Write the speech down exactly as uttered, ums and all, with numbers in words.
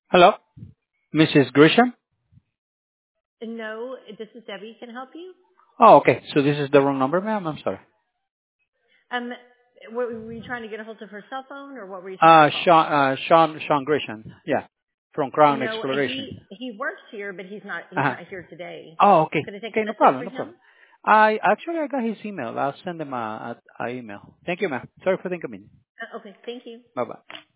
Hello, Missus Grisham? No, this is Debbie. Can I help you? Oh, okay. So this is the wrong number, ma'am. I'm sorry. Um, what, were you trying to get a hold of her cell phone, or what were you trying to Uh, call? Sean, uh, Sean, Sean Grisham. Yeah, from Crown No, he Exploration. he works here, but he's not he's Uh-huh. not here today. Oh, okay. Could I take a Okay, no message problem, for no him? problem. I actually I got his email. I'll send him a, a, a email. Thank you, ma'am. Sorry for the inconvenience. Uh, okay, thank you. Bye bye.